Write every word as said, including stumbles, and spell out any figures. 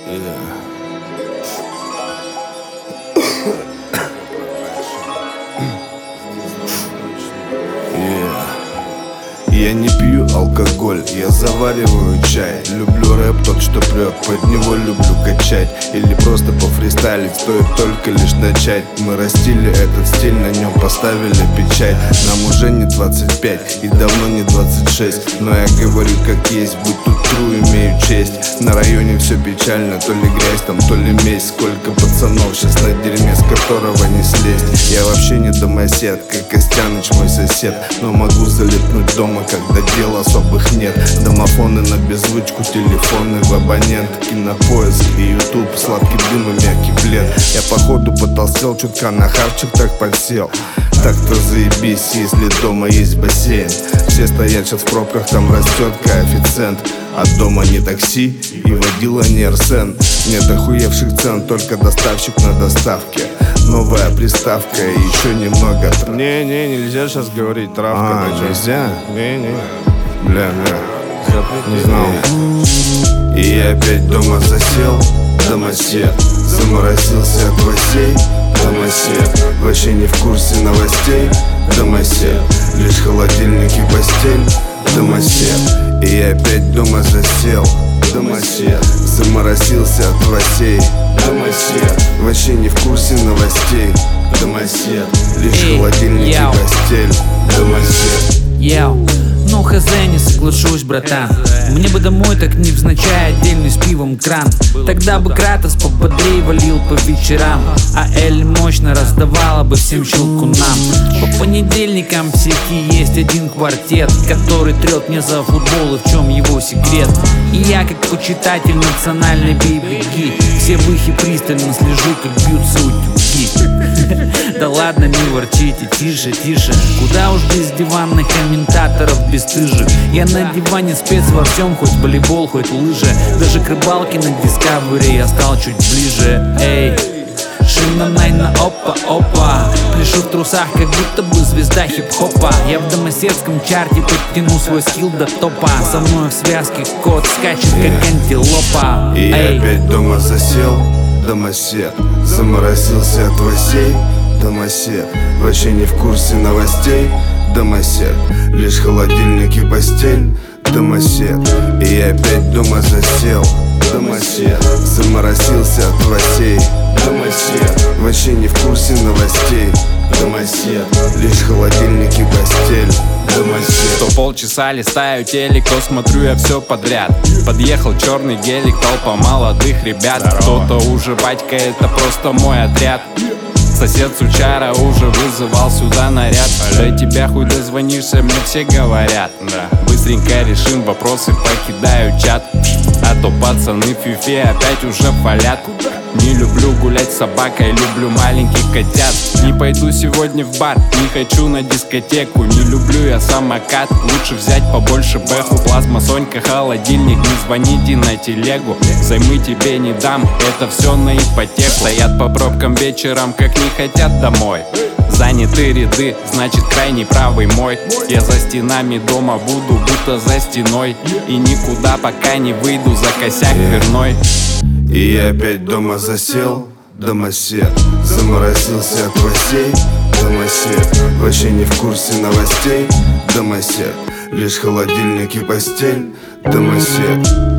Я не пью алкоголь, я завариваю чай. Люблю рэп, тот, что прет, под него люблю качать. Или просто пофристайлить, стоит только лишь начать. Мы растили этот стиль, на нем поставили печать. Нам уже не двадцать пять и давно не двадцать шесть. Но я говорю как есть, будь тут тру, имею честь. На районе все печально, то ли грязь там, то ли месть. Сколько пацанов сейчас на дерьме, с которого не слезть. Я вообще не домосед, как Костяныч мой сосед. Но могу залипнуть дома, когда дел особых нет. Домофоны на беззвучку, телефоны в абонент. Кинопоиск и ютуб, сладкий дым и мягкий плед. Я походу потолстел, чутка на хавчик так подсел. Так-то заебись, если дома есть бассейн. Все стоят сейчас в пробках, там растет коэффициент. А дома не такси и водила не Арсен. Нет охуевших цен, только доставщик на доставке. Новая приставка и еще немного. Не-не, нельзя сейчас говорить травка. А, нельзя? Не-не. Бля, бля, Не знал. И я опять дома засел, домосед. Заморозился от гвоздей, домосед. Вообще не в курсе новостей, домосед. Лишь холодильник и постель, домосед. И я опять дома засел, домосед. Заморозился от гвоздей, домосед. Вообще не в курсе новостей, домосед. Лишь Эй, холодильник яу. и постель, домосед. Йоу, ну хз, не соглашусь, братан. Мне бы домой так невзначай, отдельный с пивом кран. Тогда бы Кратос пободрей валил по вечерам, а Эль мощно раздавала бы всем щелкунам. По понедельникам в сети есть один квартет, который трет мне за футбол, и в чем его секрет. И я, как почитатель национальной бей-беги, все выхи пристально слежу, как бьются утюги. Да ладно, не ворчите, тише, тише. Куда уж без диванных комментаторов бесстыжих. Я на диване спец во всем, хоть волейбол, хоть лыжи. Даже к рыбалке на Discovery я стал чуть ближе. Эй, шина найна, опа-опа. Пляшу в трусах, как будто бы звезда хип-хопа. Я в домоседском чарте подтяну свой скилл до топа. Со мной в связке кот скачет, как антилопа. И я Эй. опять дома засел, домосед. Заморозился от гвоздей, домосед. Вообще не в курсе новостей, домосед. Лишь холодильник и постель, домосед. И я опять дома засел, домосед. Заморозился от гвоздей, домосед. Вообще не в курсе новостей, домосед. Лишь холодильник и постель, домосед. То полчаса листаю телек, то смотрю я все подряд. Подъехал черный гелик, толпа молодых ребят. Кто-то уже батька, это просто мой отряд. Сосед сучара уже вызывал сюда наряд. До тебя хуй дозвонишься, мне все говорят. Да. Быстренько решим вопросы, покидаю чат. А то пацаны в фифе опять уже фалят. Не люблю гулять с собакой, люблю маленьких котят. Не пойду сегодня в бар, не хочу на дискотеку. Не люблю я самокат, лучше взять побольше бэху. Плазма, Сонька, холодильник, не звоните на телегу. Займы тебе не дам, это все на ипотеку. Стоят по пробкам вечером, как не хотят домой. Заняты ряды, значит крайний правый мой. Я за стенами дома буду, будто за стеной. И никуда пока не выйду за косяк дверной. И я опять дома засел, домосед. Заморозился от гвоздей, домосед. Вообще не в курсе новостей, домосед. Лишь холодильник и постель, домосед.